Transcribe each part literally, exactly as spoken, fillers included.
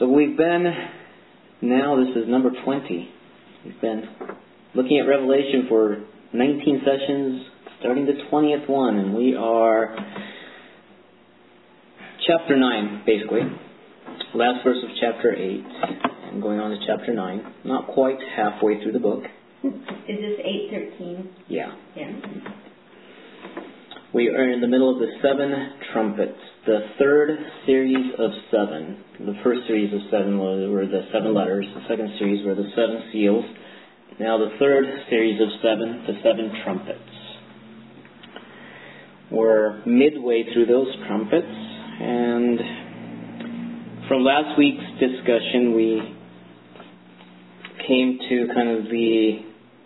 we've been, now this is number twenty. We've been looking at Revelation for nineteen sessions, starting the twentieth one, and we are chapter nine, basically. Last verse of chapter eight, and going on to chapter nine. Not quite halfway through the book. Is this eight thirteen? Yeah. Yeah. We are in the middle of the seven trumpets, the third series of seven. The first series of seven were the seven letters. The second series were the seven seals. Now the third series of seven, the seven trumpets. We're midway through those trumpets, and from last week's discussion we came to kind of the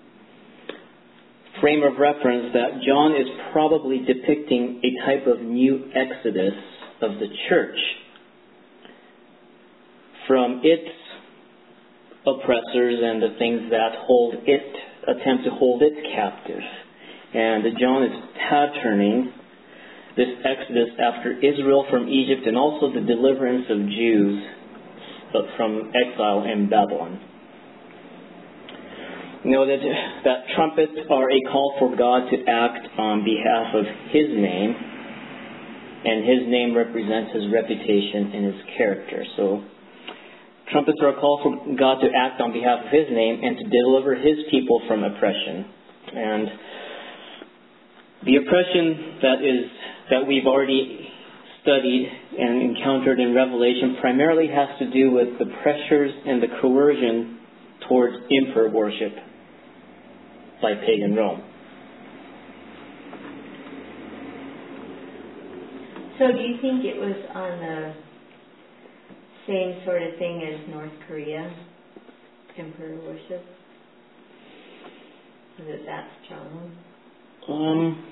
frame of reference that John is probably depicting a type of new exodus of the church from its oppressors and the things that hold it, attempt to hold it captive. And John is patterning this exodus after Israel from Egypt and also the deliverance of Jews from exile in Babylon. You know that, that trumpets are a call for God to act on behalf of His name, and His name represents His reputation and His character. So, trumpets are a call for God to act on behalf of His name and to deliver His people from oppression. And the oppression that is that we've already studied and encountered in Revelation primarily has to do with the pressures and the coercion towards emperor worship by pagan Rome. So do you think it was on the same sort of thing as North Korea, emperor worship? Was it that strong? Um,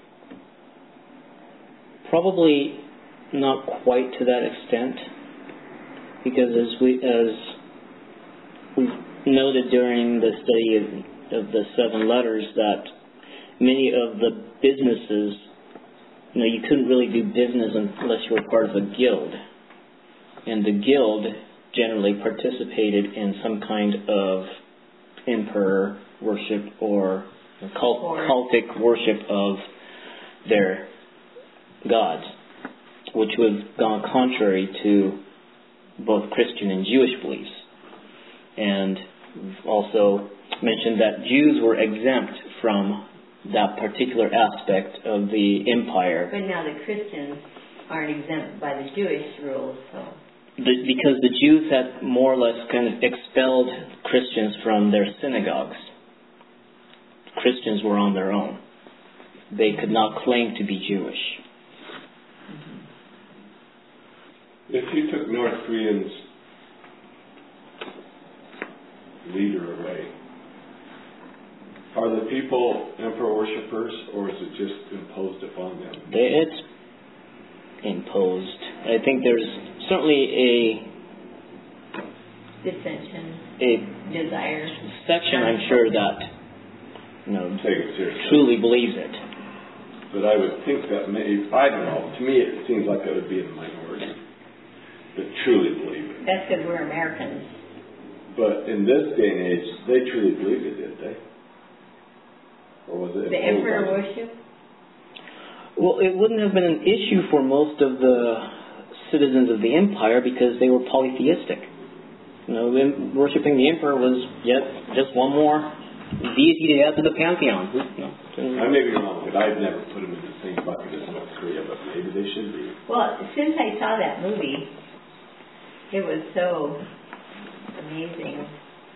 probably not quite to that extent, because as we as we noted during the study of of the seven letters, that many of the businesses, you know, you couldn't really do business unless you were part of a guild. And the guild generally participated in some kind of emperor worship or cult, cultic worship of their gods, which would have gone contrary to both Christian and Jewish beliefs. And also mentioned that Jews were exempt from that particular aspect of the empire. But now the Christians aren't exempt by the Jewish rules, so... The, because the Jews had more or less kind of expelled Christians from their synagogues. Christians were on their own. They could not claim to be Jewish. If you took North Koreans' leader away, are the people emperor worshippers, or is it just imposed upon them? It's imposed. I think there's certainly a dissension, a desire section, I'm sure, that you know Take it seriously. truly believes it. But I would think that maybe, I don't know, to me it seems like that would be a minority that truly believe it. That's because we're Americans. But in this day and age, they truly believed it, did they? Or was it the emperor worship? Well, it wouldn't have been an issue for most of the citizens of the empire because they were polytheistic. You know, worshipping the emperor was yet just one more deity to add to the pantheon. No. I may be wrong, but I've never put them in the same bucket as North Korea, but maybe they should be. Well, since I saw that movie, it was so amazing.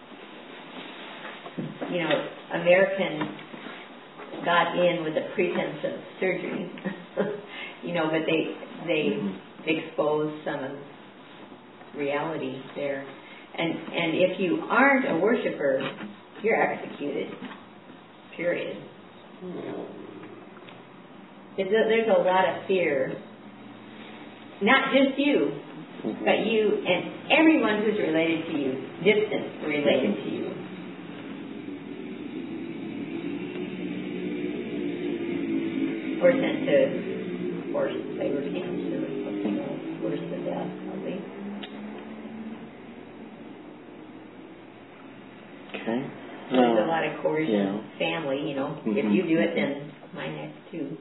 You know, Americans got in with a pretense of surgery, you know, but they they mm-hmm. exposed some of reality there. And and if you aren't a worshiper, you're executed. Period. Mm-hmm. It's a, there's a lot of fear. Not just you, mm-hmm. but you and everyone who's related to you, distant related to you. Or sent to forced labor camps or something else worse than death, probably. Okay. There's No. a lot of coercion, Yeah. family, you know. If Mhm. you do it, then mine has too.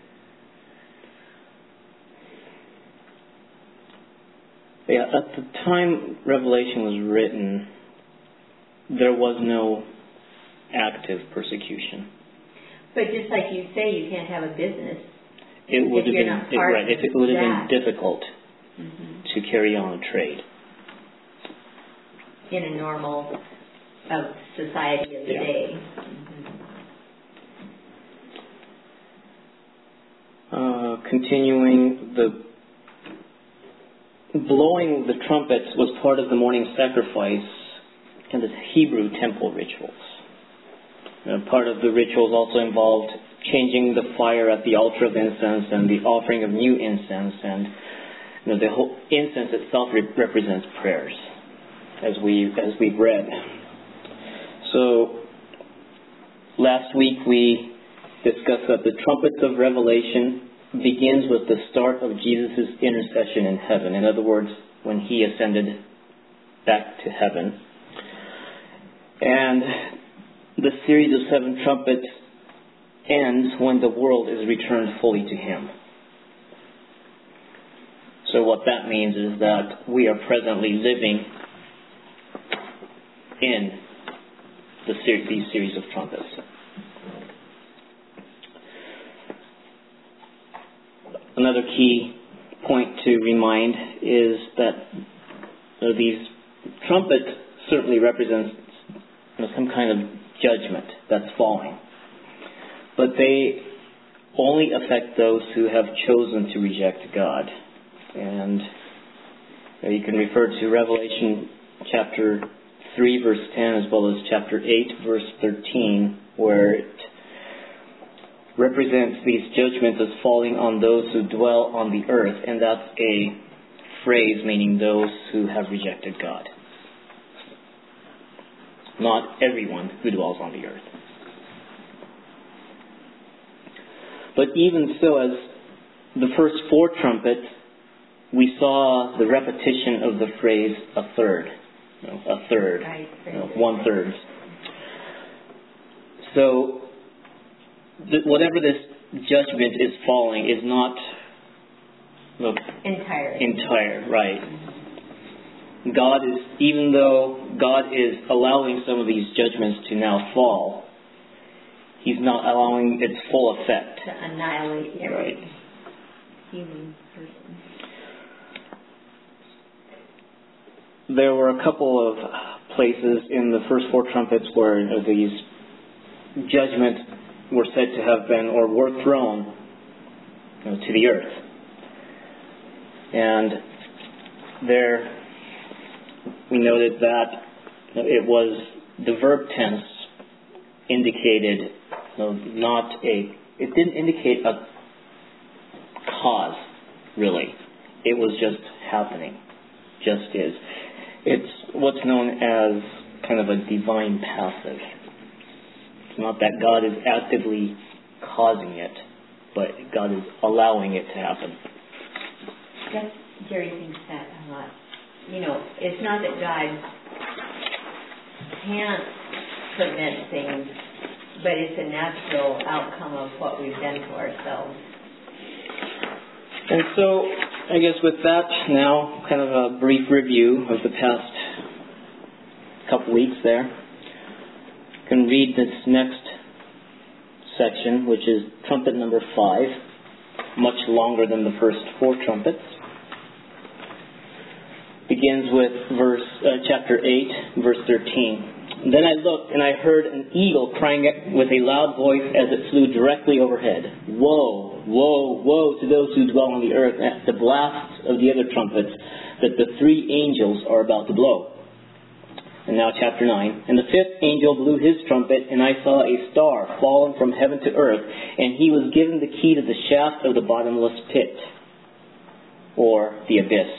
Yeah, at the time Revelation was written, there was no active persecution. But just like you say, you can't have a business. It would If have you're been not it, part right. If it would have of been difficult hmm to carry on a trade. in a normal of society of the Yeah. day. Mm-hmm. Uh, continuing, the blowing the trumpets was part of the morning sacrifice and the Hebrew temple rituals. Uh, part of the rituals also involved changing the fire at the altar of incense and the offering of new incense, and you know, the whole incense itself re- represents prayers, as we as we've read. So last week we discussed that the trumpets of Revelation begins with the start of Jesus' intercession in heaven. In other words, when he ascended back to heaven. And the series of seven trumpets ends when the world is returned fully to him. So what that means is that we are presently living in the ser- these series of trumpets. Another key point to remind is that uh, these trumpets certainly represent you know, some kind of judgment that's falling. But they only affect those who have chosen to reject God. And you know, you can refer to Revelation chapter three, verse ten, as well as chapter eight, verse thirteen, where it represents these judgments as falling on those who dwell on the earth, and that's a phrase meaning those who have rejected God. Not everyone who dwells on the earth. But even so, as the first four trumpets, we saw the repetition of the phrase a third. You know, a third. Right, You know, one third. So, th- whatever this judgment is falling is not look, Entire. entire, right. God is, even though God is allowing some of these judgments to now fall, He's not allowing its full effect. To annihilate every Right. human person. There were a couple of places in the first four trumpets where you know, these judgments were said to have been or were thrown you know, to the earth. And there we noted that it was the verb tense indicated you know, not a, it didn't indicate a cause, really. It was just happening, just is. It's what's known as kind of a divine passive. It's not that God is actively causing it, but God is allowing it to happen. That's, Jerry thinks that a lot. You know, it's not that God can't prevent things, but it's a natural outcome of what we've done to ourselves. And so, I guess with that now, kind of a brief review of the past couple weeks there. You can read this next section, which is trumpet number five, much longer than the first four trumpets. Begins with verse uh, chapter eight, verse thirteen. Then I looked, and I heard an eagle crying with a loud voice as it flew directly overhead. Woe, woe, woe to those who dwell on the earth at the blasts of the other trumpets that the three angels are about to blow. And now chapter nine. And the fifth angel blew his trumpet, and I saw a star fallen from heaven to earth, and he was given the key to the shaft of the bottomless pit, or the abyss.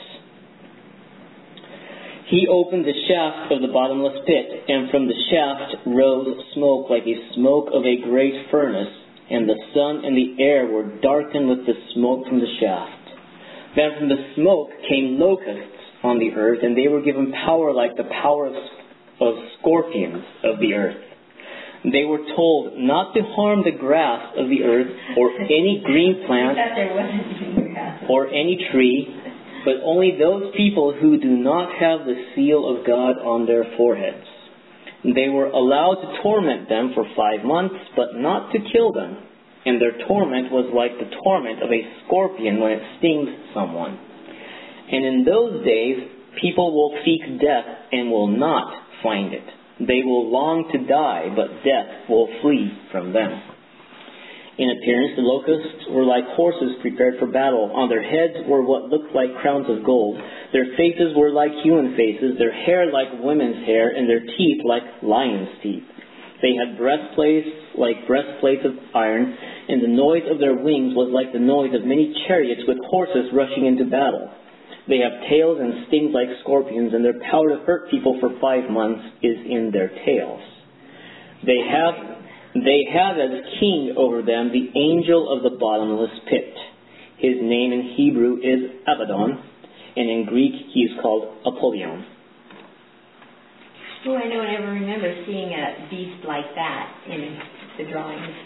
He opened the shaft of the bottomless pit, and from the shaft rose smoke like a smoke of a great furnace, and the sun and the air were darkened with the smoke from the shaft. Then from the smoke came locusts on the earth, and they were given power like the power of of scorpions of the earth. They were told not to harm the grass of the earth or any green plant or any tree, but only those people who do not have the seal of God on their foreheads. They were allowed to torment them for five months, but not to kill them. And their torment was like the torment of a scorpion when it stings someone. And in those days, people will seek death and will not find it. They will long to die, but death will flee from them. In appearance, the locusts were like horses prepared for battle. On their heads were what looked like crowns of gold. Their faces were like human faces, their hair like women's hair, and their teeth like lions' teeth. They had breastplates like breastplates of iron, and the noise of their wings was like the noise of many chariots with horses rushing into battle. They have tails and stings like scorpions, and their power to hurt people for five months is in their tails. They have, they have as king over them the angel of the bottomless pit. His name in Hebrew is Abaddon, and in Greek he is called Apollyon. Oh, I don't ever remember seeing a beast like that in the drawings.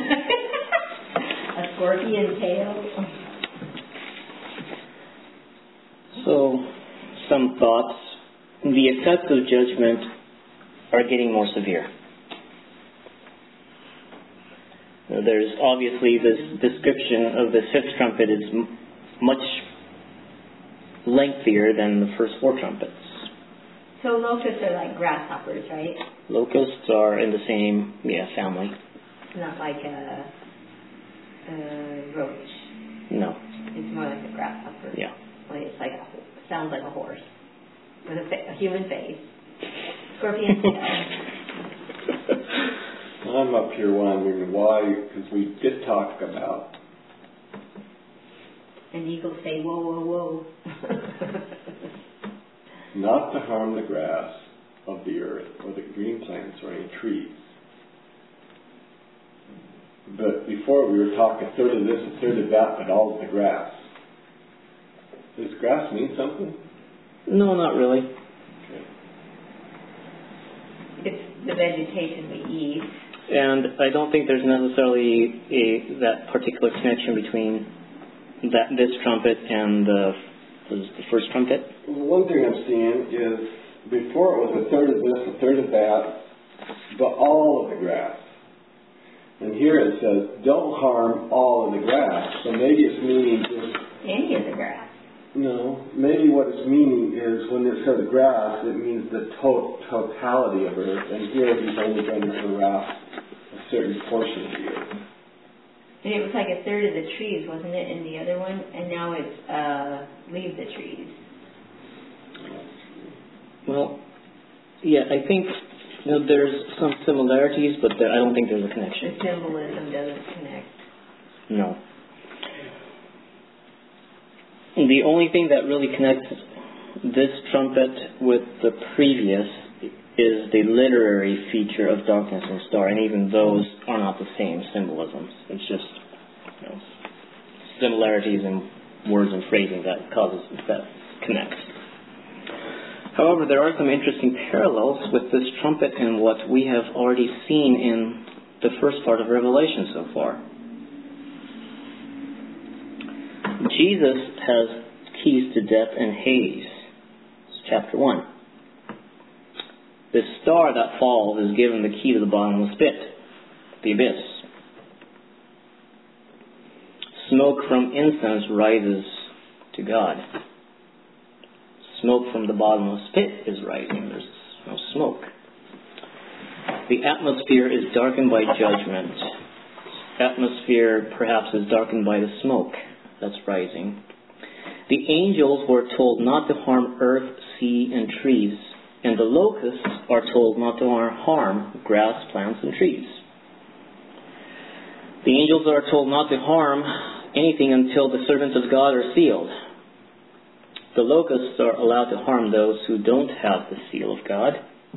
A scorpion tail. So, some thoughts. The effects of judgment are getting more severe. There's obviously this description of the fifth trumpet is m- much lengthier than the first four trumpets. So locusts are like grasshoppers, right? Locusts are in the same, yeah, family. Not like a, a roach. No. It's more like a grasshopper. Yeah. Well, it's like a, sounds like a horse with a, fa- a human face. Scorpion tail. I'm up here wondering why, because we did talk about. And eagles say, whoa, whoa, whoa. Not to harm the grass of the earth or the green plants or any trees. But before we were talking a third of this, a third of that, but all of the grass. Does grass mean something? No, not really. Okay. It's the vegetation we eat. And I don't think there's necessarily a, that particular connection between that this trumpet and the, was the first trumpet. Well, one thing I'm seeing is before it was a third of this, a third of that, but all of the grass. And here it says, don't harm all of the grass. So maybe it's meaning just... Any of the grass. No, maybe what it's meaning is when it says grass, it means the to- totality of earth. And here he's only going to harass a certain portion of the earth. And it was like a third of the trees, wasn't it, in the other one? And now it's uh, leave the trees. Well, yeah, I think you know, there's some similarities, but there, I don't think there's a connection. The symbolism doesn't connect. No. The only thing that really connects this trumpet with the previous is the literary feature of darkness and star, and even those are not the same symbolisms. It's just you know, similarities in words and phrasing that causes that connects. However, there are some interesting parallels with this trumpet and what we have already seen in the first part of Revelation so far. Jesus has keys to death and Hades. It's chapter one. The star that falls is given the key to the bottomless pit, the abyss. Smoke from incense rises to God. Smoke from the bottomless pit is rising. There's no smoke. The atmosphere is darkened by judgment. Atmosphere perhaps is darkened by the smoke that's rising. The angels were told not to harm earth, sea, and trees, and the locusts are told not to harm grass, plants, and trees. The angels are told not to harm anything until the servants of God are sealed. The locusts are allowed to harm those who don't have the seal of God.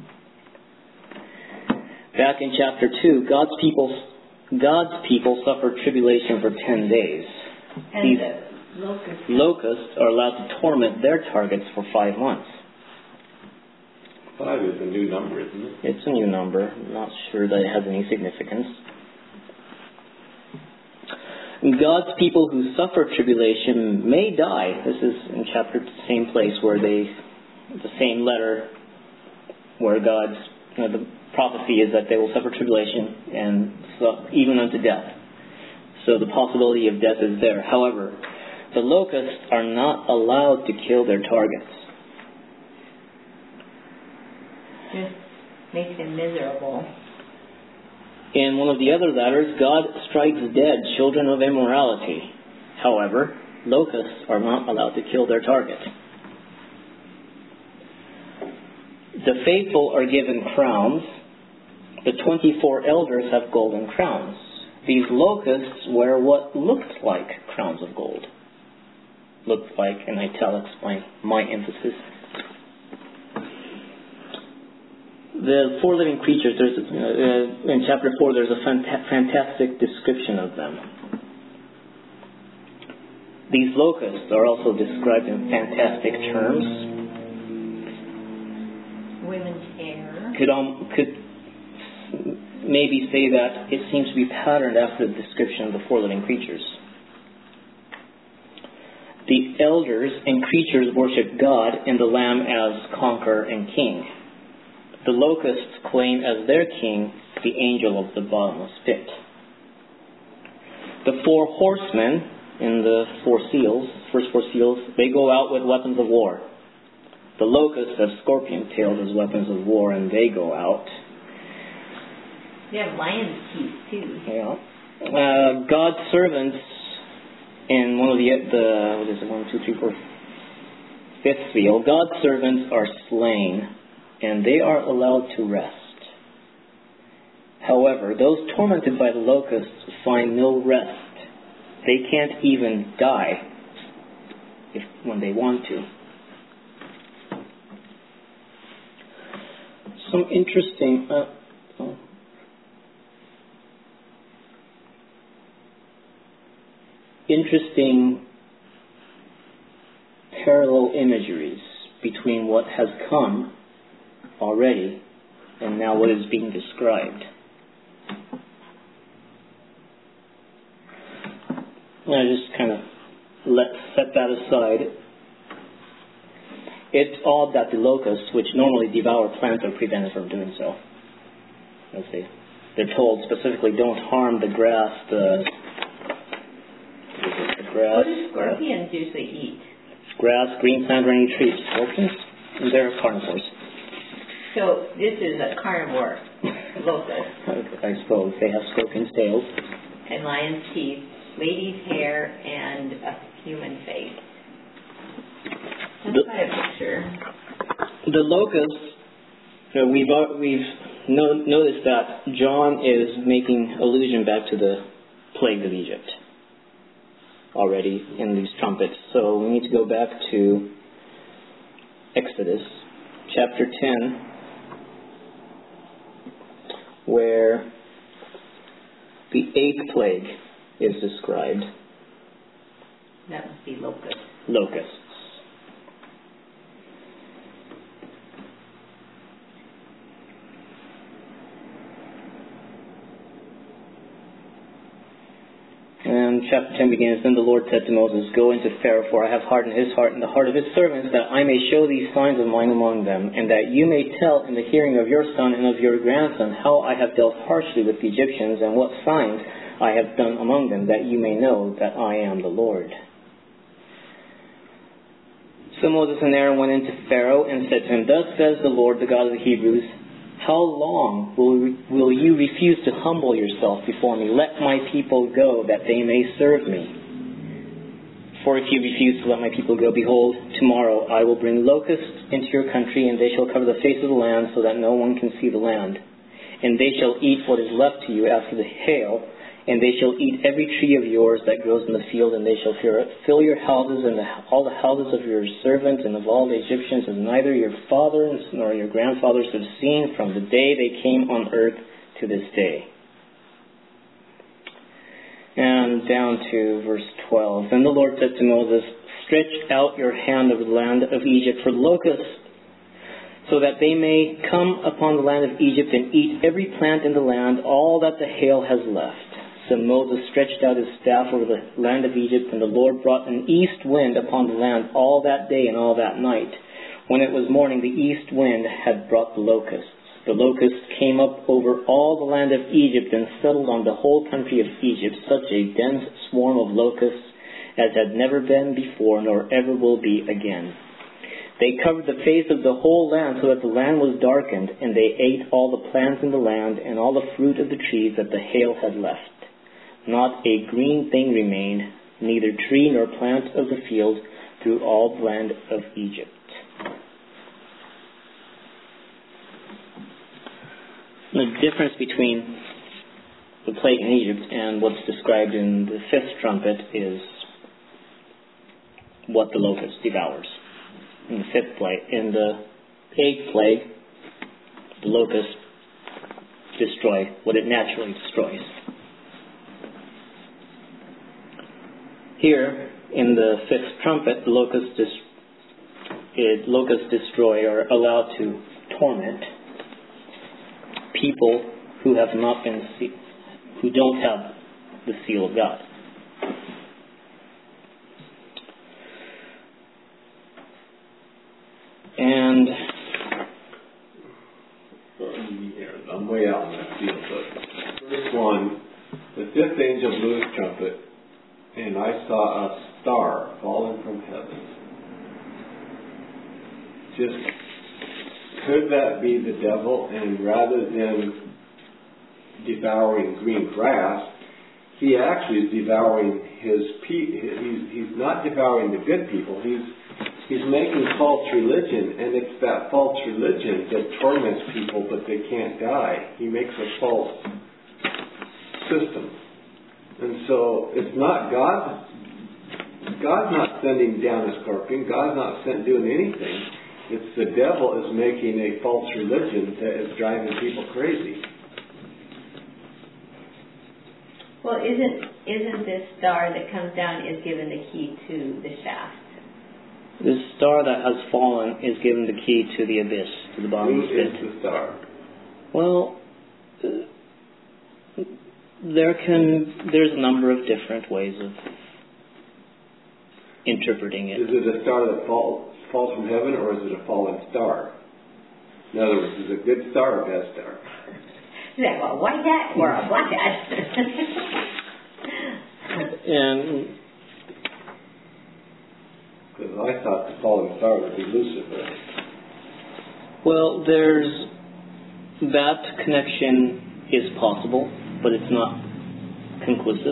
Back in chapter two, God's people, God's people suffered tribulation for ten days. And These the locusts. locusts are allowed to torment their targets for five months. Five is a new number, isn't it? It's a new number. I'm not sure that it has any significance. God's people who suffer tribulation may die. This is in chapter, same place where they, the same letter, where God's, you know, the prophecy is that they will suffer tribulation and so, even unto death. So the possibility of death is there. However, the locusts are not allowed to kill their targets. Just makes them miserable. In one of the other letters, God strikes dead children of immorality. However, locusts are not allowed to kill their target. The faithful are given crowns. The twenty-four elders have golden crowns. These locusts wear what looked like crowns of gold. Looked like, in italics, my, my emphasis. The four living creatures, there's, uh, in chapter four, there's a fant- fantastic description of them. These locusts are also described in fantastic terms. Women's hair. Could, um, could maybe say that it seems to be patterned after the description of the four living creatures. The elders and creatures worship God and the Lamb as conqueror and king. The locusts claim as their king the angel of the bottomless pit. The four horsemen in the four seals, first four seals, they go out with weapons of war. The locusts have scorpion tails as weapons of war, and they go out. They have lion's teeth too. Yeah. Uh, God's servants in one of the the what is it? One, two, three, four, fifth seal. God's servants are slain, and they are allowed to rest. However, those tormented by the locusts find no rest. They can't even die if when they want to. Some interesting. Uh, oh. Interesting parallel imageries between what has come already and now what is being described. I just kind of let set that aside. It's odd that the locusts, which normally devour plants, are prevented from doing so. Let's see. They're told specifically, don't harm the grass, the, the grass. What do scorpions uh, usually eat? Grass, green plant, or any trees. Scorpions? They're carnivores. So this is a carnivore locust. I suppose. They have scorpion's tails. And lion's teeth, lady's hair, and a human face. That's The, quite a picture. the locusts, uh, we've, we've no, noticed that John is making allusion back to the plagues of Egypt already in these trumpets. So we need to go back to Exodus chapter ten, where the eighth plague is described. That must be locusts. Locusts. And chapter ten begins, Then the Lord said to Moses, Go into Pharaoh, for I have hardened his heart and the heart of his servants, that I may show these signs of mine among them, and that you may tell in the hearing of your son and of your grandson how I have dealt harshly with the Egyptians, and what signs I have done among them, that you may know that I am the Lord. So Moses and Aaron went into Pharaoh and said to him, Thus says the Lord, the God of the Hebrews, How long will, will you refuse to humble yourself before me? Let my people go, that they may serve me. For if you refuse to let my people go, behold, tomorrow I will bring locusts into your country, and they shall cover the face of the land, so that no one can see the land. And they shall eat what is left to you after the hail, and they shall eat every tree of yours that grows in the field, and they shall fill your houses and the, all the houses of your servants and of all the Egyptians, as neither your fathers nor your grandfathers have seen from the day they came on earth to this day. And down to verse twelve. Then the Lord said to Moses, Stretch out your hand over the land of Egypt for locusts, so that they may come upon the land of Egypt and eat every plant in the land, all that the hail has left. So Moses stretched out his staff over the land of Egypt, and the Lord brought an east wind upon the land all that day and all that night. When it was morning, the east wind had brought the locusts. The locusts came up over all the land of Egypt and settled on the whole country of Egypt, such a dense swarm of locusts as had never been before, nor ever will be again. They covered the face of the whole land, so that the land was darkened, and they ate all the plants in the land and all the fruit of the trees that the hail had left. Not a green thing remained, neither tree nor plant of the field, through all the land of Egypt. The difference between the plague in Egypt and what's described in the fifth trumpet is what the locust devours. In the fifth plague, in the eighth plague, the locusts destroy what it naturally destroys. Here, in the fifth trumpet, the locusts, dis- it, locusts destroy or are allowed to torment people who have not been, se- who don't have the seal of God. And I'm way out in that field, but first one, the fifth angel blew his trumpet, and I saw a star falling from heaven. Just, could that be the devil? And rather than devouring green grass, he actually is devouring his people. He's, he's not devouring the good people. He's he's making false religion, and it's that false religion that torments people, but they can't die. He makes a false system. And so it's not God. God's not sending down a scorpion. God's not sent doing anything. It's the devil is making a false religion that is driving people crazy. Well, isn't isn't this star that comes down is given the key to the shaft? the star that has fallen is given the key to the abyss, to the bottomless pit. Who is the star? Well, uh, there can there's a number of different ways of interpreting it. Is it a star that fall, falls from heaven, or is it a fallen star? In other words, is it a good star or a bad star? Is that a white hat or a black hat? And because I thought the fallen star would be Lucifer. well, there's that connection is possible, but it's not conclusive.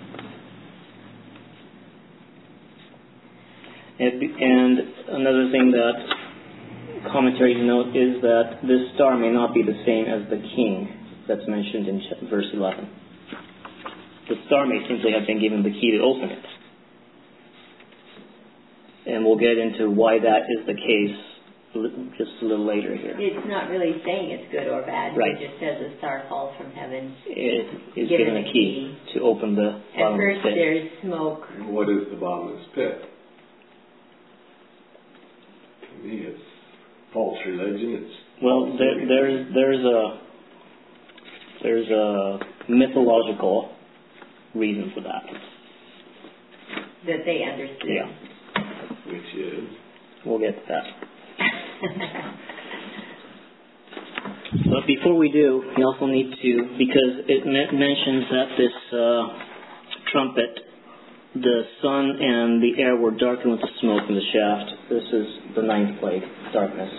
And, and another thing that commentaries note is that this star may not be the same as the king that's mentioned in verse eleven. The star may simply have been given the key to open it. And we'll get into why that is the case just a little later here. It's not really saying it's good or bad. Right. It just says a star falls from heaven. It is given given a key, key to open the At bottomless first pit. there's smoke. What is the bottomless pit? To me, it's false religion. It's Well, false there, religion. there's there's a there's a mythological reason for that. That they understood. Yeah, Which is? we'll get to that. But before we do, we also need to, because it me- mentions that this uh, trumpet, the sun and the air were darkened with the smoke in the shaft. This is the ninth plague, darkness.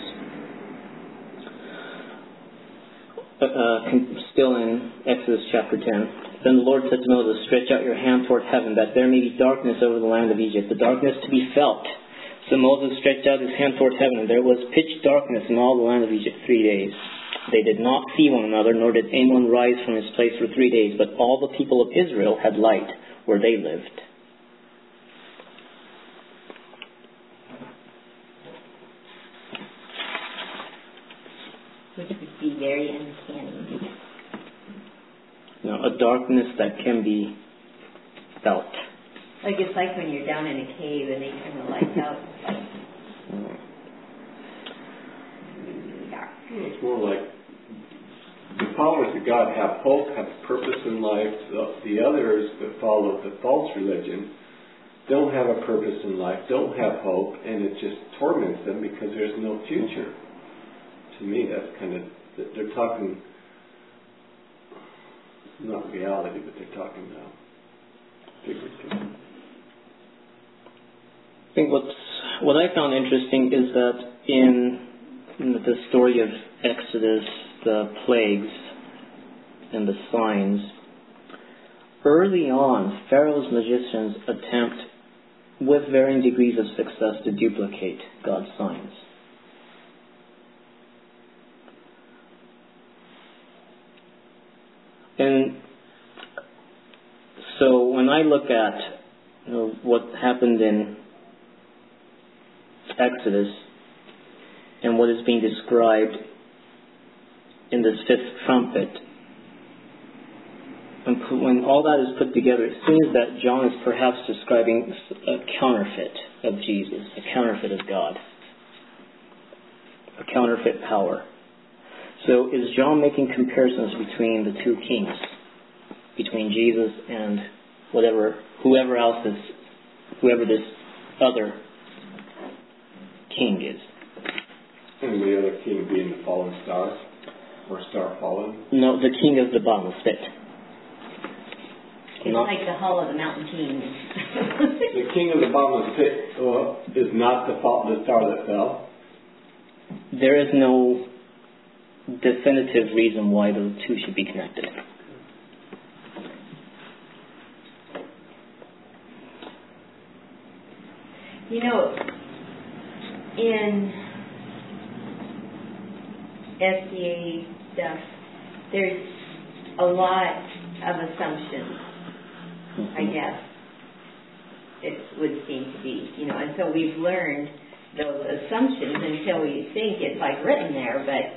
Uh, still in Exodus chapter ten. Then the Lord said to Moses, "Stretch out your hand toward heaven, that there may be darkness over the land of Egypt, the darkness to be felt." So Moses stretched out his hand toward heaven, and there was pitch darkness in all the land of Egypt three days. They did not see one another, nor did anyone rise from his place for three days, but all the people of Israel had light where they lived. Which would be very uncanny. Now, a darkness that can be felt. Like it's like when you're down in a cave and they turn the lights out. It's like, more like the followers of God have hope, have purpose in life. The, the others that follow the false religion don't have a purpose in life, don't have hope, and it just torments them because there's no future. To me, that's kind of, they're talking, not reality, but they're talking now. Figuratively. I think what's, what I found interesting is that in, in the story of Exodus, the plagues and the signs, early on, Pharaoh's magicians attempt, with varying degrees of success, to duplicate God's signs. And so when I look at, you know, what happened in Exodus and what is being described in this fifth trumpet, when all that is put together, it seems that John is perhaps describing a counterfeit of Jesus, a counterfeit of God, a counterfeit power. So is John making comparisons between the two kings, between Jesus and whatever, whoever else is, whoever this other king is? And the other king being the fallen star, or star fallen? No, the king of the bottomless pit. It's not like the Hall of the Mountain King. The king of the bottomless pit uh, is not the, fall, the star that fell? There is no definitive reason why those two should be connected. You know, in S D A stuff, there's a lot of assumptions, mm-hmm. I guess, it would seem to be, you know, and so we've learned those assumptions until we think it's like written there, but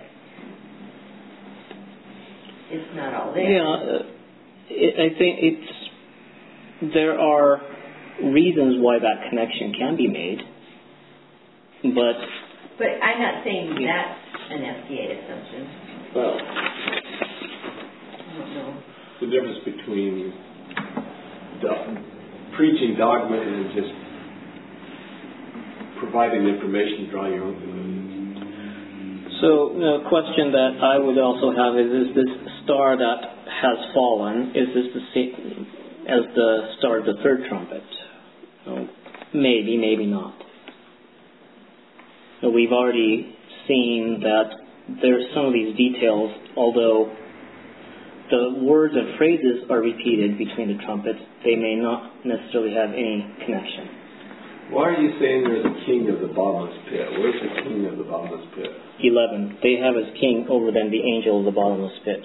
it's not all there. Yeah, uh, it, I think it's, there are reasons why that connection can be made, but... But I'm not saying that's an F D A assumption. Well, I don't know. The difference between do- preaching dogma and just providing information to draw your own conclusions. So the question that I would also have is, is this star that has fallen, is this the same as the star of the third trumpet? So maybe, maybe not. So we've already seen that there's some of these details, although the words and phrases are repeated between the trumpets, they may not necessarily have any connection. Why are you saying there's a king of the bottomless pit? Where's the king of the bottomless pit? eleven. They have as king over them the angel of the bottomless pit.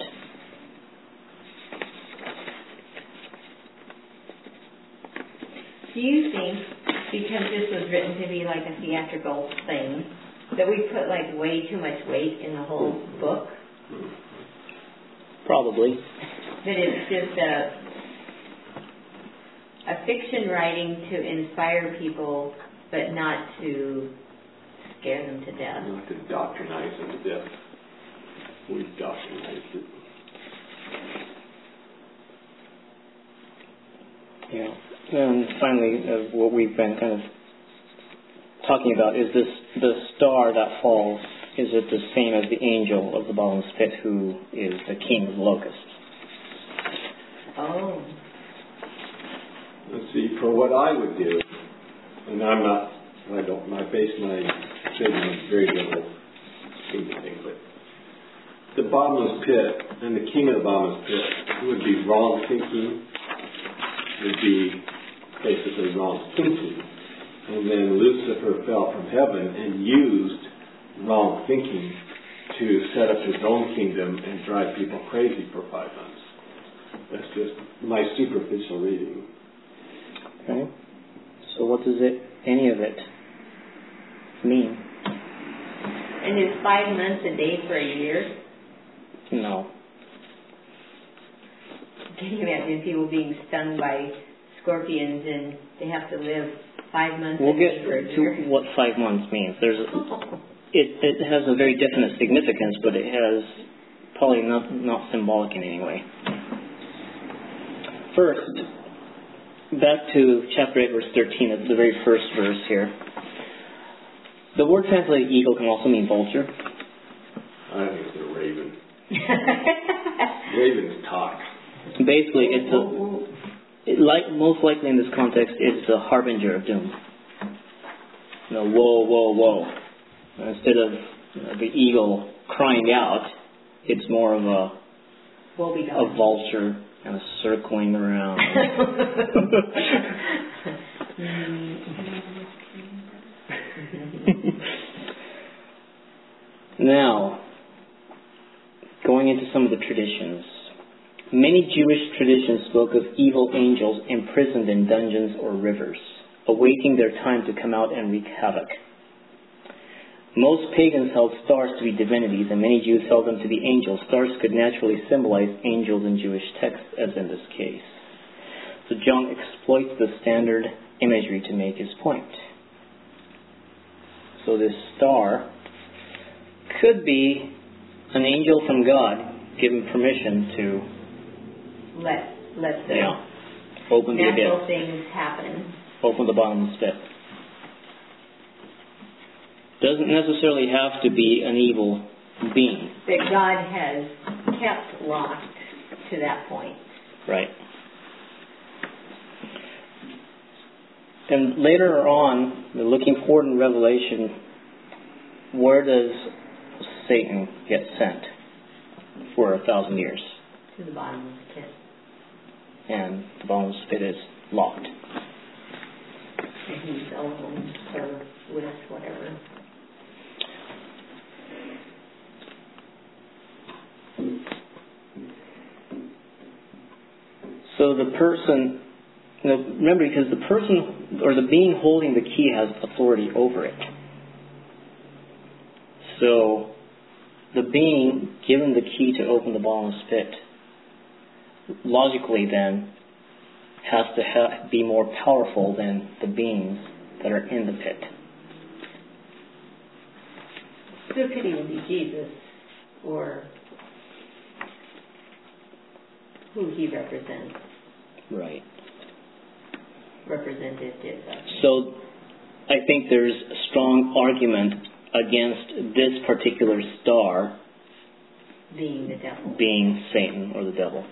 Do you think, because this was written to be like a theatrical thing, that we put like way too much weight in the whole book? Probably. That it's just a a fiction writing to inspire people, but not to scare them to death. Not to doctrinize them to death. We've doctrinized it. Yeah. And finally, uh, what we've been kind of talking about is this: the star that falls, is it the same as the angel of the bottomless pit, who is the king of the locusts? Oh. Let's see, for what I would do, and I'm not, I don't, I base my statement on very little anything, but the bottomless pit and the king of the bottomless pit would be wrong thinking, would be basically wrong thinking. And then Lucifer fell from heaven and used wrong thinking to set up his own kingdom and drive people crazy for five months. That's just my superficial reading. Okay. So what does it, any of it, mean? And is five months a day for a year? No. Can you imagine people being stung by scorpions and they have to live five months We'll a get day for a year? to what five months means. There's a, it, it has a very definite significance, but it has probably not, not symbolic in any way. First, back to chapter eight, verse thirteen, it's the very first verse here. The word translated eagle can also mean vulture. I think it's a raven. Ravens talk. Basically, it's a, it, like, most likely in this context, it's a harbinger of doom. You know, whoa, whoa, whoa. Instead of you know, the eagle crying out, it's more of a, a vulture kind of circling around. Now, going into some of the traditions. Many Jewish traditions spoke of evil angels imprisoned in dungeons or rivers, awaiting their time to come out and wreak havoc. Most pagans held stars to be divinities, and many Jews held them to be angels. Stars could naturally symbolize angels in Jewish texts, as in this case. So John exploits the standard imagery to make his point. So this star could be an angel from God given permission to let let the yeah, open the natural abyss, things happen. Open the bottomless pit. Doesn't necessarily have to be an evil being. That God has kept locked to that point. Right. And later on, looking forward in Revelation, where does Satan get sent for a thousand years? To the bottomless pit. And the bottomless pit is locked. And he's alone or with whatever. So the person, you know, remember, because the person or the being holding the key has authority over it. So the being given the key to open the bottomless pit, logically then, has to ha- be more powerful than the beings that are in the pit. So it could even be Jesus or who he represents. Right. Representative of. So I think there's a strong argument against this particular star being the devil. Being Satan or the devil.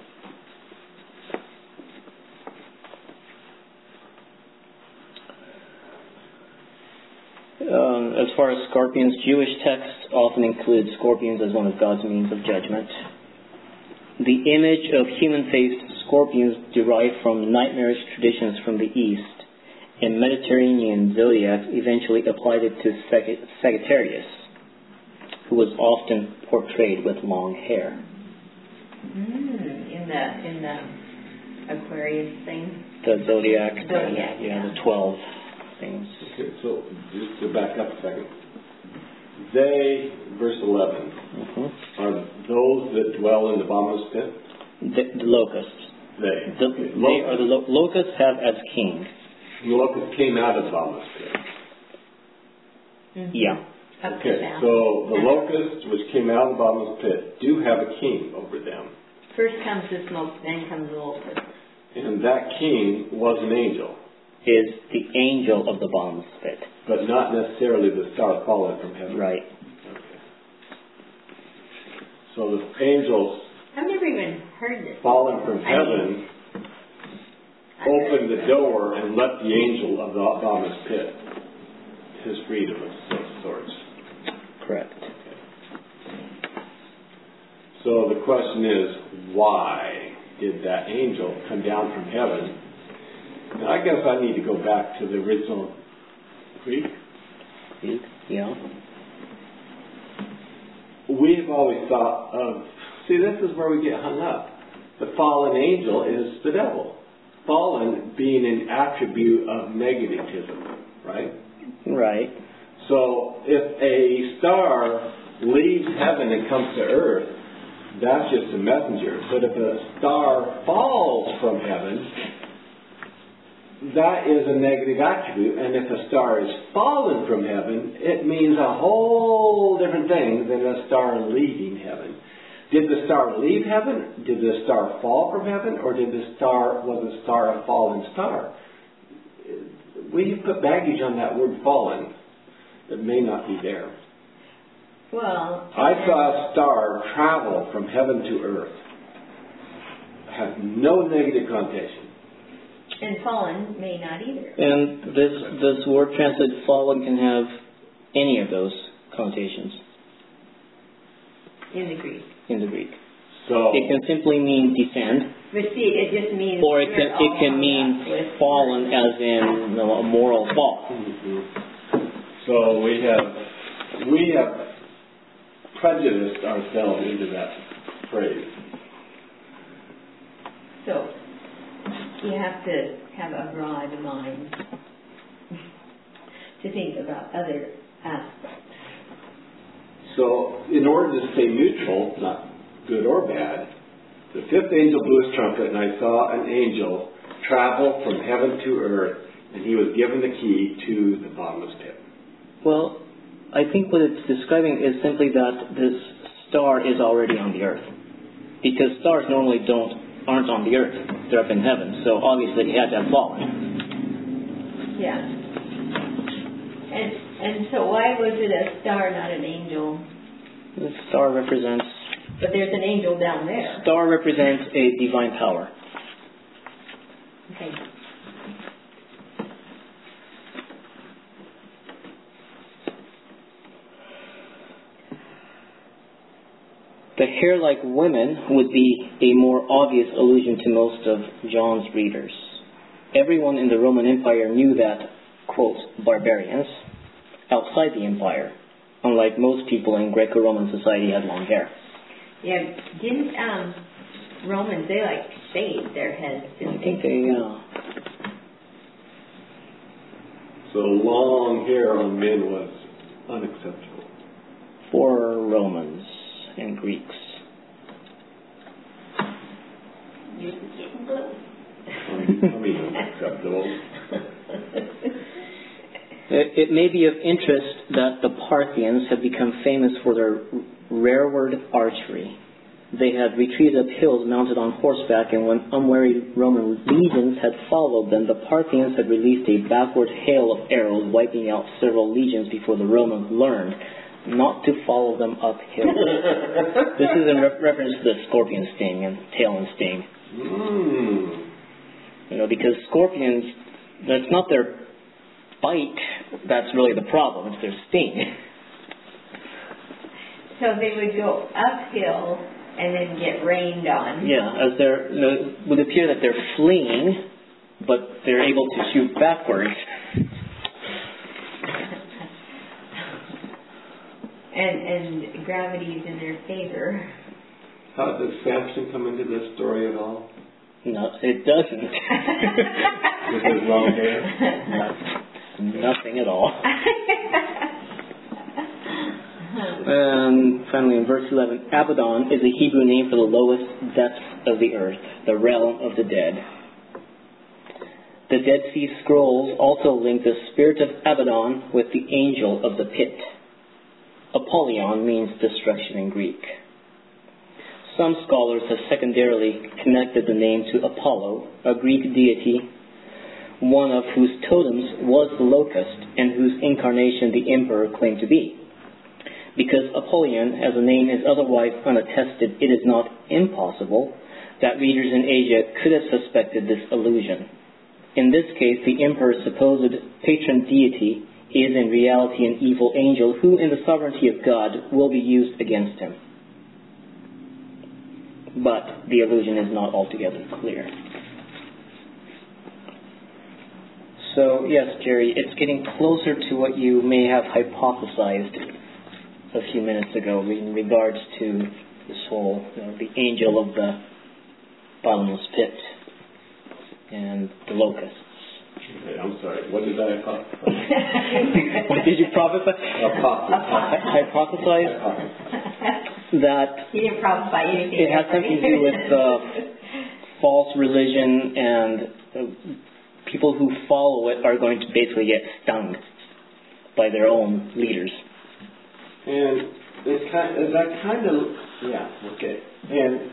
Um, as far as scorpions, Jewish texts often include scorpions as one of God's means of judgment. The image of human-faced scorpions derived from nightmarish traditions from the East, and Mediterranean zodiacs eventually applied it to Sag- Sagittarius, who was often portrayed with long hair. Mm, in the in the Aquarius thing. The zodiac. Zodiac. Yeah, yeah. the twelve things. Okay, so just to back up a second. They, verse eleven, Mm-hmm. are those that dwell in the bottomless pit? The, the locusts. They. The, Okay. they are the lo- locusts have as king. The locusts came out of the bottomless pit. Mm-hmm. Yeah. Up Okay, to down. so the locusts which came out of the bottomless pit do have a king over them. First comes the smoke, then comes the locust. And that king was an angel. Is the angel of the bottomless pit. But not necessarily the star fallen from heaven. Right. Okay. So the angels I've never even heard this. fallen from I heaven mean, opened the door and let the angel of the bottomless pit his freedom of sorts. Correct. So the question is, why did that angel come down from heaven? And I guess I need to go back to the original Greek. Greek, yeah. We've always thought of, see, this is where we get hung up. The fallen angel is the devil. Fallen being an attribute of negativism, right? Right. So if a star leaves heaven and comes to earth, that's just a messenger. But if a star falls from heaven, that is a negative attribute, and if a star is fallen from heaven, it means a whole different thing than a star leaving heaven. Did the star leave heaven? Did the star fall from heaven? Or did the star, was the star a fallen star? We put baggage on that word fallen. It may not be there. Well, I saw a star travel from heaven to earth. Has no negative connotation. and fallen may not either. And this, this word translated fallen can have any of those connotations In the Greek. in the Greek. So It can simply mean descend, But see, it just means... or it can, we're it all can hung mean up with- fallen as in you know, a moral fall. Mhm. So we have we have prejudiced ourselves into that phrase. So, you have to have a broad mind to think about other aspects. So in order to stay neutral, not good or bad, the fifth angel blew his trumpet, and I saw an angel travel from heaven to earth, and he was given the key to the bottomless pit. Well, I think what it's describing is simply that this star is already on the earth. Because stars normally don't aren't on the earth. They're up in heaven. So obviously he had to have fallen. Yeah. And and so why was it a star, not an angel? The star represents But there's an angel down there. star represents a divine power. Okay. The hair-like women would be a more obvious allusion to most of John's readers. Everyone in the Roman Empire knew that, quote, barbarians outside the empire, unlike most people in Greco-Roman society, had long hair. Yeah, didn't um, Romans, they like shaved their heads, I didn't think they? they, uh, So long hair on men was unacceptable. for Romans and Greeks. Yours is getting blue. I mean, unacceptable. It, it may be of interest that the Parthians have become famous for their rearward archery. They had retreated up hills mounted on horseback, and when unwary Roman legions had followed them, the Parthians had released a backward hail of arrows, wiping out several legions before the Romans learned not to follow them uphill. This is in re- reference to the scorpion sting and tail and sting. Mm. You know, because scorpions, that's not their bite that's really the problem, it's their sting. So they would go uphill and then get rained on. Yeah, as they're, you know, it would appear that they're fleeing, but they're able to shoot backwards. And and gravity's in their favor. How does Samson come into this story at all? No, it doesn't. With his long hair? Nothing at all. And finally, in verse eleven, Abaddon is a Hebrew name for the lowest depths of the earth, the realm of the dead. The Dead Sea Scrolls also link the spirit of Abaddon with the angel of the pit. Apollyon means destruction in Greek. Some scholars have secondarily connected the name to Apollo, a Greek deity, one of whose totems was the locust, and whose incarnation the emperor claimed to be. Because Apollyon, as a name, is otherwise unattested, it is not impossible that readers in Asia could have suspected this allusion. In this case, the emperor's supposed patron deity is in reality an evil angel who, in the sovereignty of God, will be used against him. But the allusion is not altogether clear. So, yes, Jerry, it's getting closer to what you may have hypothesized a few minutes ago in regards to this whole, you know, the angel of the bottomless pit and the locusts. Okay, I'm sorry. What did I hypothesize? What did you prophesy? Hypothesize. Hypothesize that He didn't prophesy anything. it has something to do with uh, false religion and uh, people who follow it are going to basically get stung by their own leaders. And it's kind of, that kind of, yeah, okay. And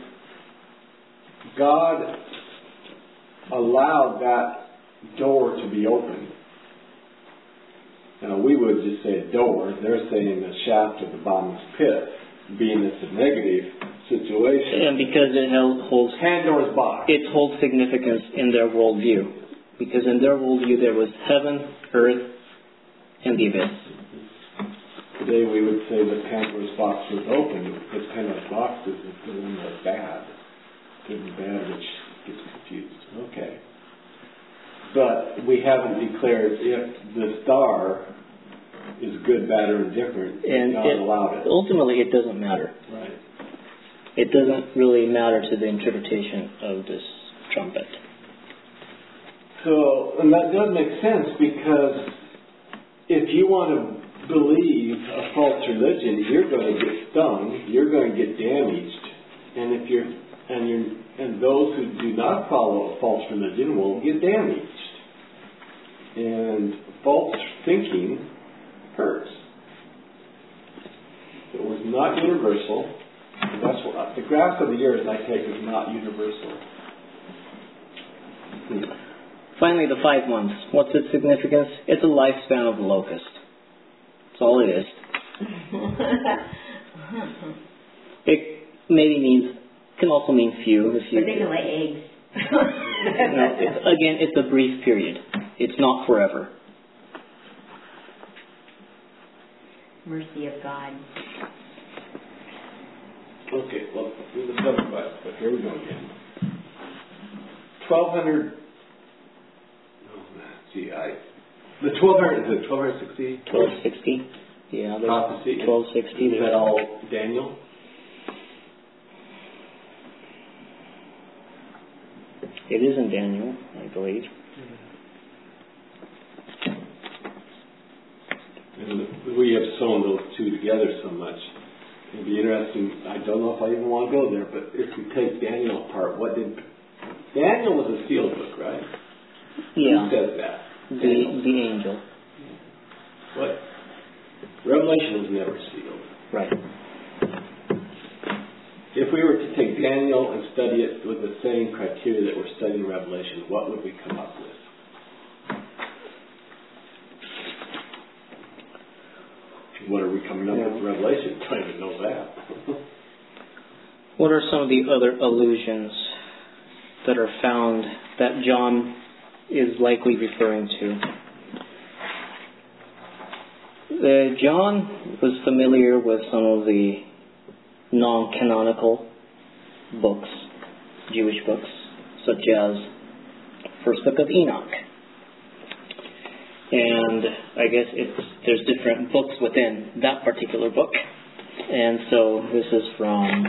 God allowed that door to be opened. Now, we would just say a door. They're saying the shaft of the bottomless pit, being it's a negative situation. And because it holds Pandora's box. it holds significance in their worldview. Because in their worldview there was heaven, earth, and the abyss. Today we would say that Pandora's box was open, because Pandora's box is the one that's bad. Good and bad, which gets confused. Okay. But we haven't declared if the star is good, bad, or indifferent, And God it, allowed it. ultimately it doesn't matter. Right. It doesn't really matter to the interpretation of this trumpet. So, and that does make sense, because if you want to believe a false religion, you're going to get stung, you're going to get damaged, and if you're and you're and those who do not follow a false religion will get damaged. And false thinking hurts. It was not universal. That's what the graphs of the years I take is not universal. Hmm. Finally, the five months. What's its significance? It's a lifespan of the locust. That's all it is. It maybe means, can also mean few. If you, But they can lay eggs. no, it's, again, it's a brief period. It's not forever. Mercy of God. Okay, well, the seven five, but here we go again. Twelve hundred. Oh, gee, I. The twelve hundred is it twelve hundred sixty? Twelve sixty. Yeah, Prophecy. twelve sixty. Is that all Daniel? It is in Daniel, I believe. And we have sewn those two together so much. It'd be interesting. I don't know if I even want to go there, but if we take Daniel apart, what did Daniel was a sealed book, right? Yeah. Who says that? The the angel. What? Revelation was never sealed. Right. If we were to take Daniel and study it with the same criteria that we're studying Revelation, what would we come up with? What are we coming up Yeah. with Revelation? I don't even know that. What are some of the other allusions that are found that John is likely referring to? Uh, John was familiar with some of the non-canonical books, Jewish books, such as First Book of Enoch. And I guess it's, there's different books within that particular book. And so this is from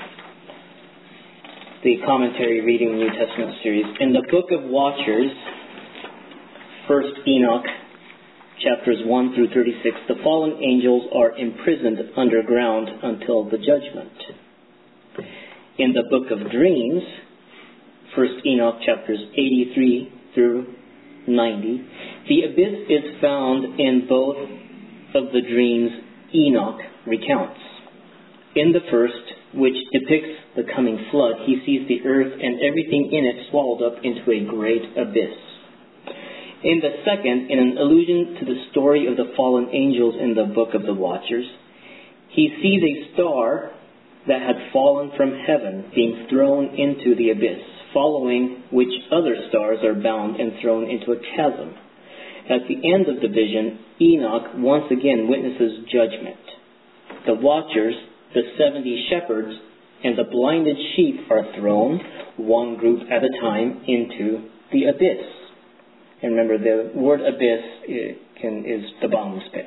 the Commentary Reading the New Testament series. In the Book of Watchers, First Enoch, chapters one through thirty-six, the fallen angels are imprisoned underground until the judgment. In the Book of Dreams, First Enoch, chapters eighty-three through ninety, the abyss is found in both of the dreams Enoch recounts. In the first, which depicts the coming flood, he sees the earth and everything in it swallowed up into a great abyss. In the second, in an allusion to the story of the fallen angels in the Book of the Watchers, he sees a star that had fallen from heaven being thrown into the abyss, following which other stars are bound and thrown into a chasm. At the end of the vision, Enoch once again witnesses judgment. The watchers, the seventy shepherds, and the blinded sheep are thrown, one group at a time, into the abyss. And remember, the word abyss can, is the bottomless pit.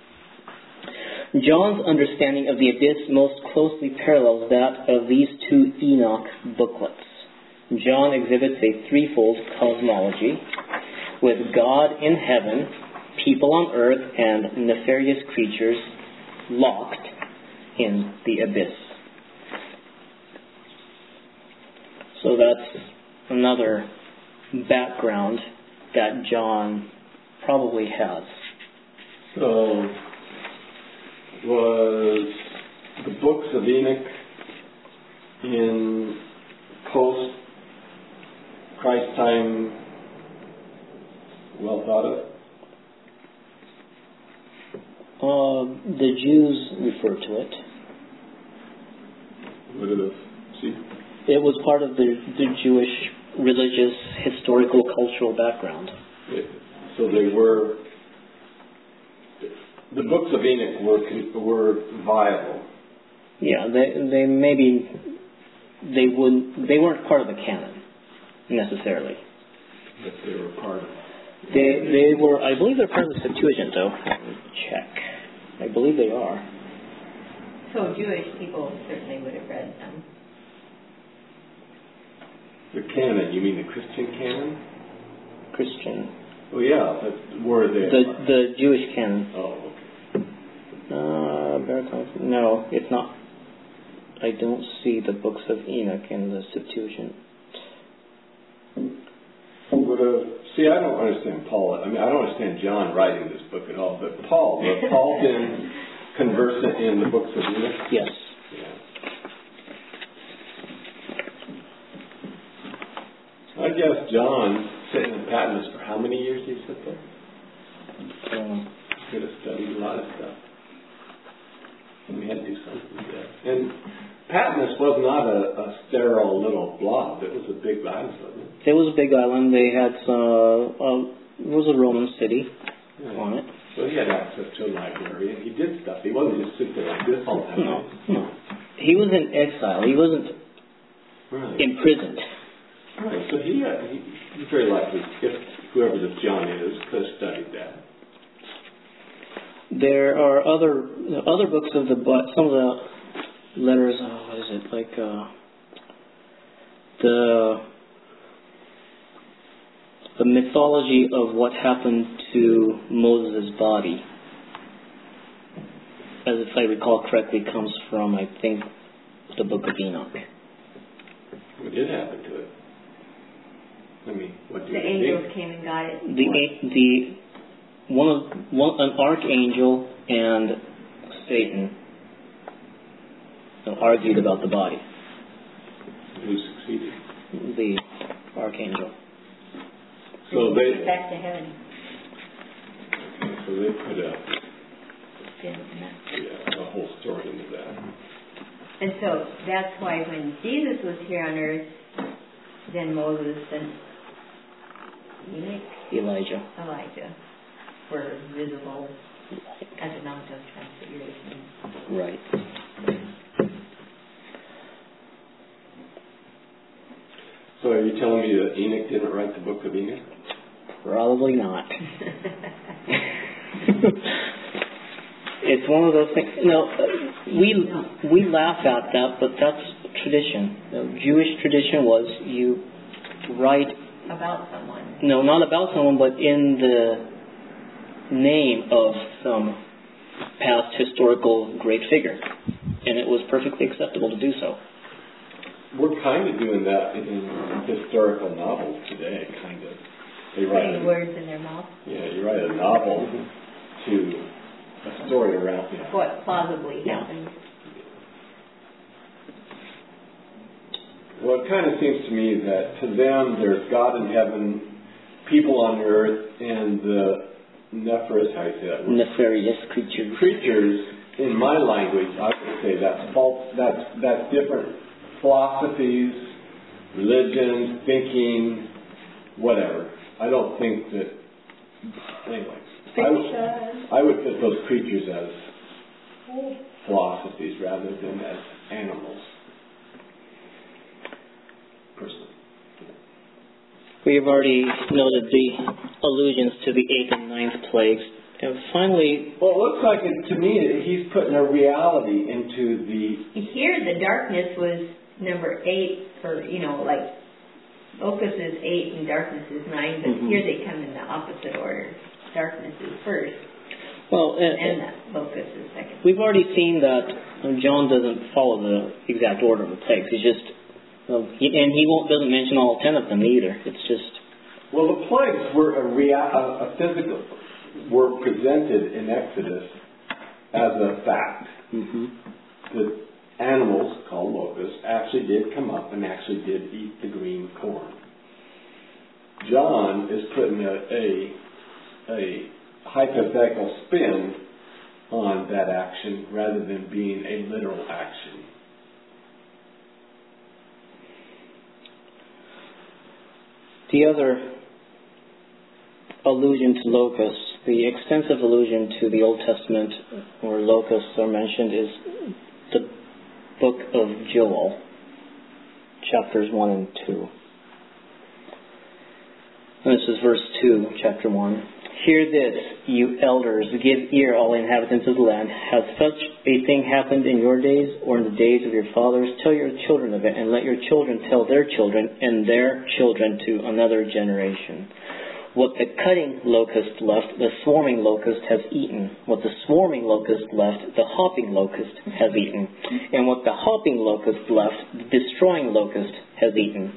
John's understanding of the abyss most closely parallels that of these two Enoch booklets. John exhibits a threefold cosmology, with God in heaven, people on earth, and nefarious creatures locked in the abyss. So that's another background that John probably has. So, was the books of Enoch in post Christ time well thought of? Uh, the Jews refer to it. What did it see? It was part of the, the Jewish religious, historical, cultural background. It, so they were, the books of Enoch were were viable. Yeah, they they maybe they would they weren't part of the canon necessarily. But they were part of. They they were I believe they're part of the Septuagint though. Let me check. I believe they are. So Jewish people certainly would have read them. The canon, you mean the Christian canon? Christian. Oh yeah, but were they? The the Jewish canon. Oh, okay. Uh, Barakah- no, it's not. I don't see the books of Enoch in the Septuagint. But, uh, see, I don't understand Paul. I mean, I don't understand John writing this book at all. But Paul, was Paul been conversant in the books of Enoch? Yes. Yeah. I guess John sitting in Patmos for how many years did he sit there? Um, He could have studied a lot of stuff. And we had to do something with that. And Patmos was not a, a sterile little blob. It was a big island, wasn't it? it was a big island. They had uh, uh, it was a Roman city Yeah. on it. So he had access to a library, and he did stuff. He wasn't just sitting there like this all the time. No, no. He was in exile. He wasn't Right. imprisoned. Right. So he, uh, he, he very likely, if whoever this John is, could have studied that. There are other other books of the Bi- some of the letters. Oh, what is it like? Uh, the the mythology of what happened to Moses' body, as if I recall correctly, comes from I think the Book of Enoch. What did happen to it? I mean, what did The it angels do? came and got it. The a- the one of one an archangel and Satan argued about the body. Who succeeded? The archangel. So They took they, it back to heaven. so they put a, Didn't it? yeah, a whole story into that. And so that's why when Jesus was here on earth, then Moses and Enoch, Elijah. Elijah were visible at the Mount of Transfiguration. Right. So are you telling me that Enoch didn't write the book of Enoch? Probably not. It's one of those things. No, we we laugh at that, but that's tradition. The Jewish tradition was you write About someone. no, not about someone, but in the name of some past historical great figure, and it was perfectly acceptable to do so. We're kind of doing that in historical novels today, kind of. They write Putting a, words in their mouth. yeah, you write a novel to a story around, you know. What plausibly Yeah. happened. Well, it kind of seems to me that to them, there's God in heaven, people on earth, and the Nephris, how you say that word? Nefarious creatures. Creatures, in my language, I would say that's false, that's, that's different philosophies, religions, thinking, whatever. I don't think that, anyway. I would, I would put those creatures as philosophies rather than as animals. Personally. We've already noted the allusions to the eighth and ninth plagues. And finally, Well, it looks like it, to me he's putting a reality into the. Here, the darkness was number eight for, you know, like, Opus is eight and darkness is nine, but Mhm. here they come in the opposite order. Darkness is first, well, uh, and the Opus is second. we've already seen that um, John doesn't follow the exact order of the plagues. He's just, well, he, and he won't doesn't mention all ten of them either. It's just Well, the plagues were a, rea- a, a physical, were presented in Exodus as a fact. Mm-hmm. The animals, called locusts, actually did come up and actually did eat the green corn. John is putting a, a, a hypothetical spin on that action rather than being a literal action. The other allusion to locusts, the extensive allusion to the Old Testament where locusts are mentioned is the book of Joel, chapters one and two. And this is verse two, chapter one. Hear this, you elders, give ear, all inhabitants of the land. Has such a thing happened in your days or in the days of your fathers? Tell your children of it, and let your children tell their children and their children to another generation. What the cutting locust left, the swarming locust has eaten. What the swarming locust left, the hopping locust has eaten. And what the hopping locust left, the destroying locust has eaten.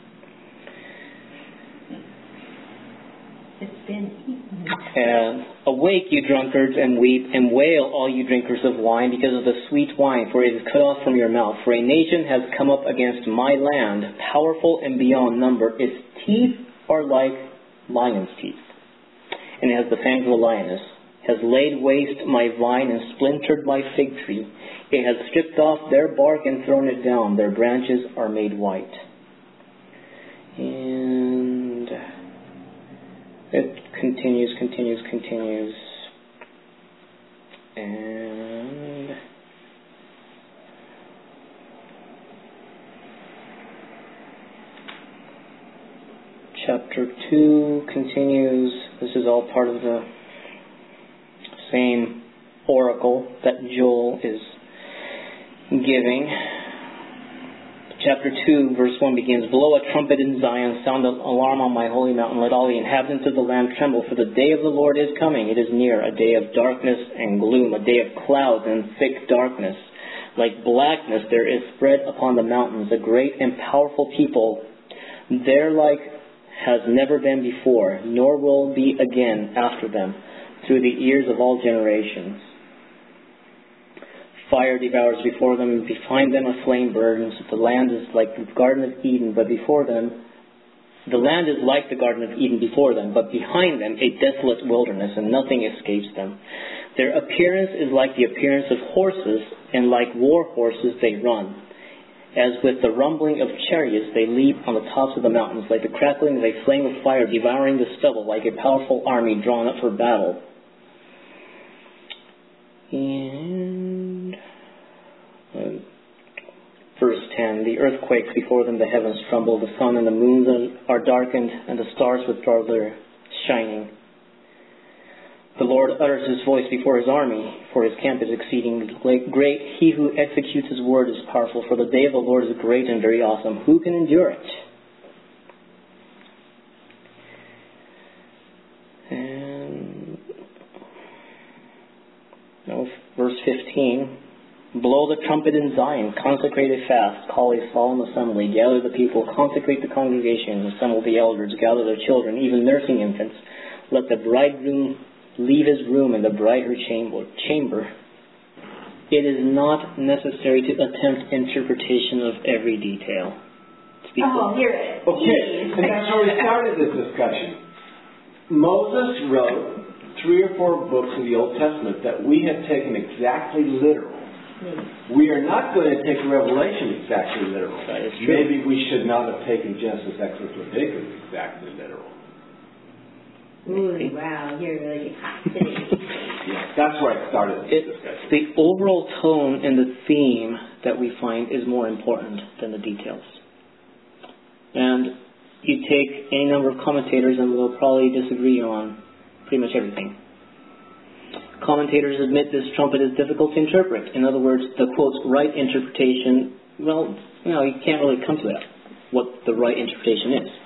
It's been eaten. And awake, you drunkards, and weep, and wail, all you drinkers of wine, because of the sweet wine, for it is cut off from your mouth. For a nation has come up against my land, powerful and beyond number. Its teeth are like lion's teeth, and it has the fangs of a lioness. Has laid waste my vine and splintered my fig tree. It has stripped off their bark and thrown it down. Their branches are made white. And it continues, continues, continues. And chapter two continues. This is all part of the same oracle that Joel is giving. Chapter two, verse one begins, Blow a trumpet in Zion, sound an alarm on my holy mountain. Let all the inhabitants of the land tremble, for the day of the Lord is coming. It is near, a day of darkness and gloom, a day of clouds and thick darkness. Like blackness there is spread upon the mountains, a great and powerful people. Their like has never been before, nor will be again after them, through the ears of all generations. Fire devours before them, and behind them a flame burns. The land is like the Garden of Eden, but before them, the land is like the Garden of Eden before them, but behind them a desolate wilderness, and nothing escapes them. Their appearance is like the appearance of horses, and like war horses they run. As with the rumbling of chariots, they leap on the tops of the mountains, like the crackling of a flame of fire devouring the stubble, like a powerful army drawn up for battle. And uh, verse ten, the earth quakes before them, the heavens tremble, the sun and the moon are darkened, and the stars withdraw their shining. The Lord utters his voice before his army, for his camp is exceeding great. He who executes his word is powerful, for the day of the Lord is great and very awesome. Who can endure it? And no, verse fifteen. Blow the trumpet in Zion, consecrate a fast, call a solemn assembly, gather the people, consecrate the congregation, assemble the elders, gather their children, even nursing infants. Let the bridegroom leave his room and the bride her chamber. It is not necessary to attempt interpretation of every detail. Oh, hear it. Okay, and that's where we started this discussion. Moses wrote three or four books of the Old Testament that we have taken exactly literal. Mm. We are not going to take Revelation exactly literal. That is true. Maybe we should not have taken Genesis, Exodus, Leviticus exactly literal. Ooh, wow, you're really fascinating. Yeah, that's where I started this it, discussion. The overall tone and the theme that we find is more important than the details. And you take any number of commentators and we'll probably disagree on pretty much everything. Commentators admit this trumpet is difficult to interpret. In other words, the quote, right interpretation, well, you know, you can't really come to that, what the right interpretation is.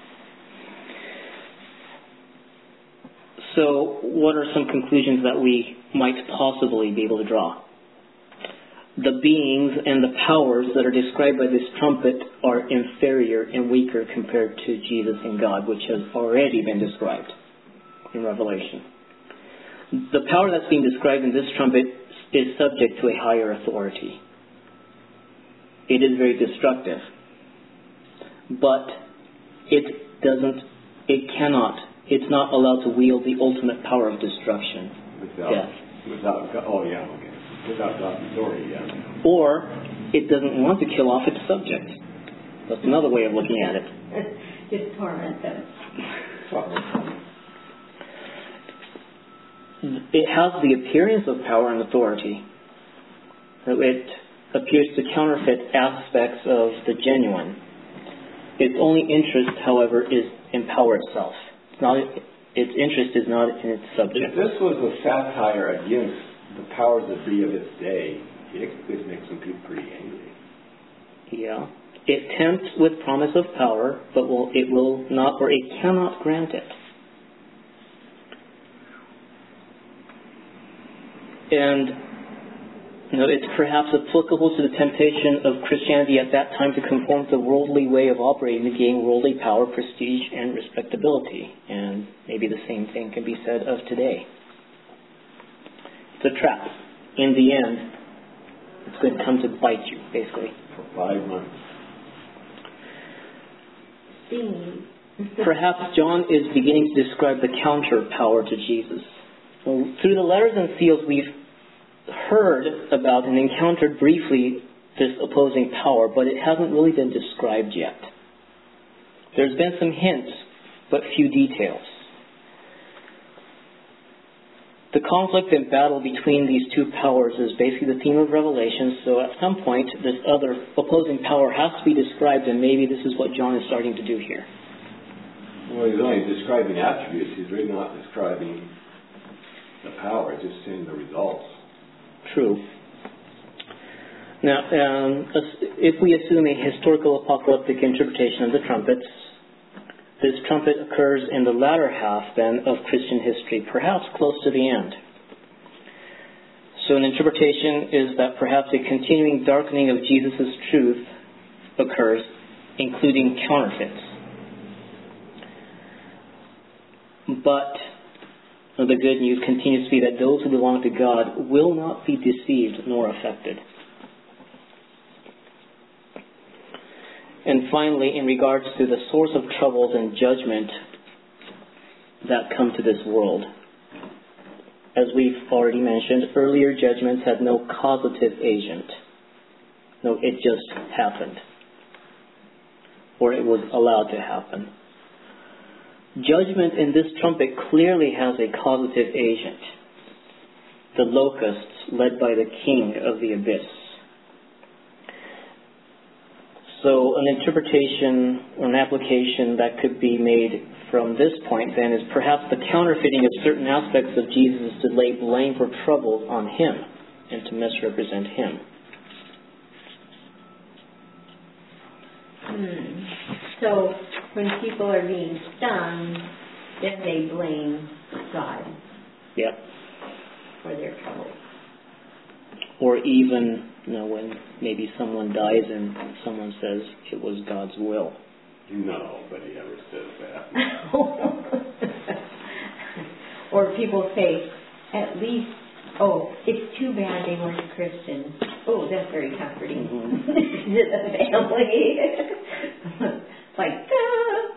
So what are some conclusions that we might possibly be able to draw? the beings and the powers that are described by this trumpet are inferior and weaker compared to Jesus and God, which has already been described in Revelation. The power that's being described in this trumpet is subject to a higher authority. It is very destructive. But it doesn't, it cannot, it's not allowed to wield the ultimate power of destruction, Without, death. without, God- oh yeah, okay. Without God's authority, yeah. Or it doesn't want to kill off its subject. That's another way of looking at it. Just torment them. It has the appearance of power and authority. It appears to counterfeit aspects of the genuine. Its only interest, however, is in power itself. It's not, its interest is not in its subject. If this was a satire against the powers that be of its day, it could make some people pretty angry. Yeah. It tempts with promise of power, but will, it will not, or it cannot grant it. And you know, it's perhaps applicable to the temptation of Christianity at that time to conform to the worldly way of operating to gain worldly power, prestige, and respectability. And maybe the same thing can be said of today. It's a trap. In the end, it's going to come to bite you, basically. For five months. Singing. Perhaps John is beginning to describe the counter power to Jesus. Well, through the letters and seals, we've heard about and encountered briefly this opposing power, but it hasn't really been described yet. There's been some hints, but few details. The conflict and battle between these two powers is basically the theme of Revelation, so at some point this other opposing power has to be described, and maybe this is what John is starting to do here. Well, he's only describing attributes. He's really not describing the power, just saying the results. True. Now, um, if we assume a historical apocalyptic interpretation of the trumpets, this trumpet occurs in the latter half, then, of Christian history, perhaps close to the end. So an interpretation is that perhaps a continuing darkening of Jesus' truth occurs, including counterfeits. But the good news continues to be that those who belong to God will not be deceived nor affected. And finally, in regards to the source of troubles and judgment that come to this world, as we've already mentioned, earlier judgments had no causative agent. No, it just happened. Or it was allowed to happen. Judgment in this trumpet clearly has a causative agent. The locusts led by the king of the abyss. So an interpretation or an application that could be made from this point then is perhaps the counterfeiting of certain aspects of Jesus to lay blame for trouble on him and to misrepresent him. Hmm. So when people are being stung, then they blame God Yep. for their trouble. Or even, you know, when maybe someone dies and someone says it was God's will. Nobody ever says that. Or people say, at least, oh, it's too bad they weren't Christians. Oh, that's very comforting Mm-hmm. to the family. It's like, ah.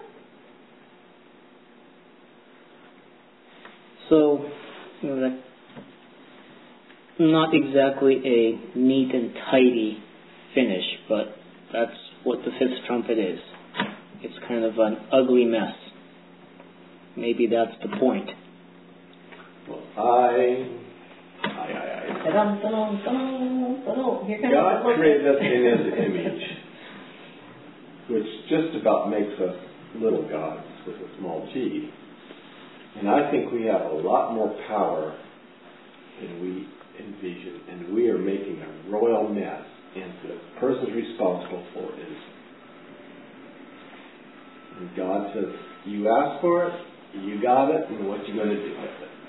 So, you know, that not exactly a neat and tidy finish, but that's what the fifth trumpet is. It's kind of an ugly mess. Maybe that's the point. Well, I, I, I, I. Da-dum, da-dum, da-dum, da-dum. Here comes God the created us in His image, which just about makes us little gods with a small g. And I think we have a lot more power than we envision, and we are making a royal mess, and the person responsible for it is. And God says, you asked for it, you got it, and what you going to do with it?